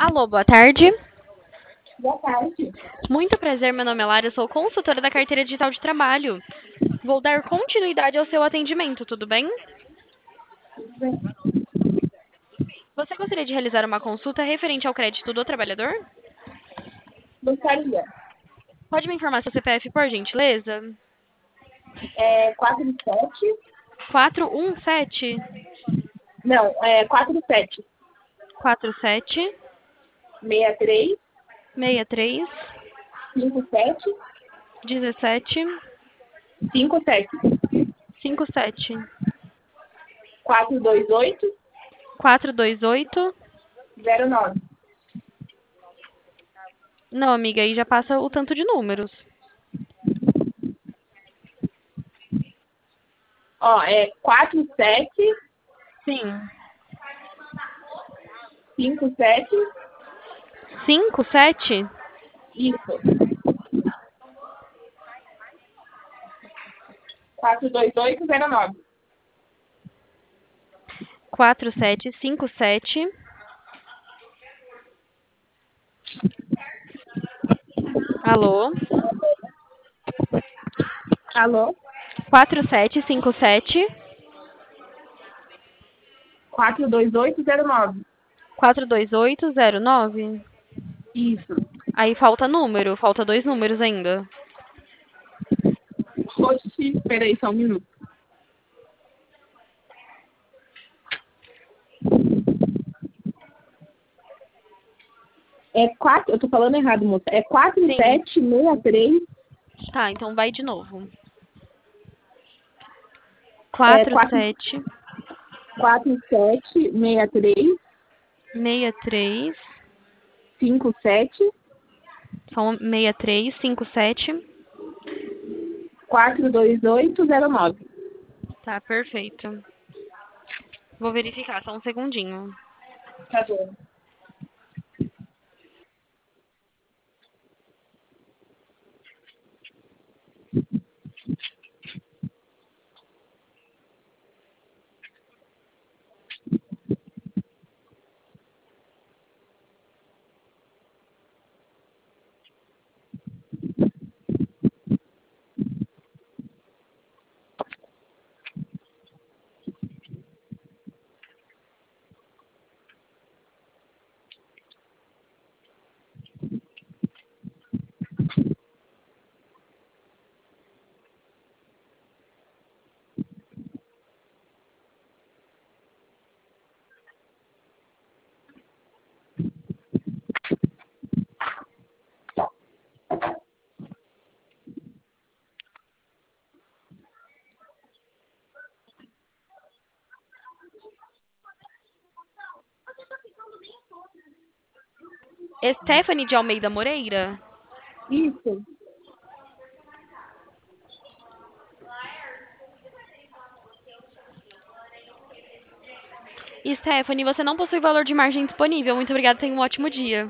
Alô, boa tarde. Boa tarde. Muito prazer, meu nome é Lara, eu sou consultora da carteira digital de trabalho. Vou dar continuidade ao seu atendimento, tudo bem? Tudo bem? Você gostaria de realizar uma consulta referente ao crédito do trabalhador? Gostaria. Pode me informar seu CPF, por gentileza? 47. 417 Não, 47. 47 63. 63 57. 17 57. 57 428. 428. 09. Não, amiga, aí já passa o tanto de números. Ó, 47. Sim. 57. 57? Isso. 428. 09. 4757. Alô? Alô? 4757 428. 09. 42809. Isso. Aí falta número, falta dois números ainda. Oxi, espera aí só um minuto. Eu tô falando errado, moça. Sim. 4763. Tá, então vai de novo. É 47 4763. 63. 57. São 6357. 428. 09. Tá, perfeito. Vou verificar, só um segundinho. Tá bom. Stephanie de Almeida Moreira? Isso. Stephanie, você não possui valor de margem disponível. Muito obrigada, tenha um ótimo dia.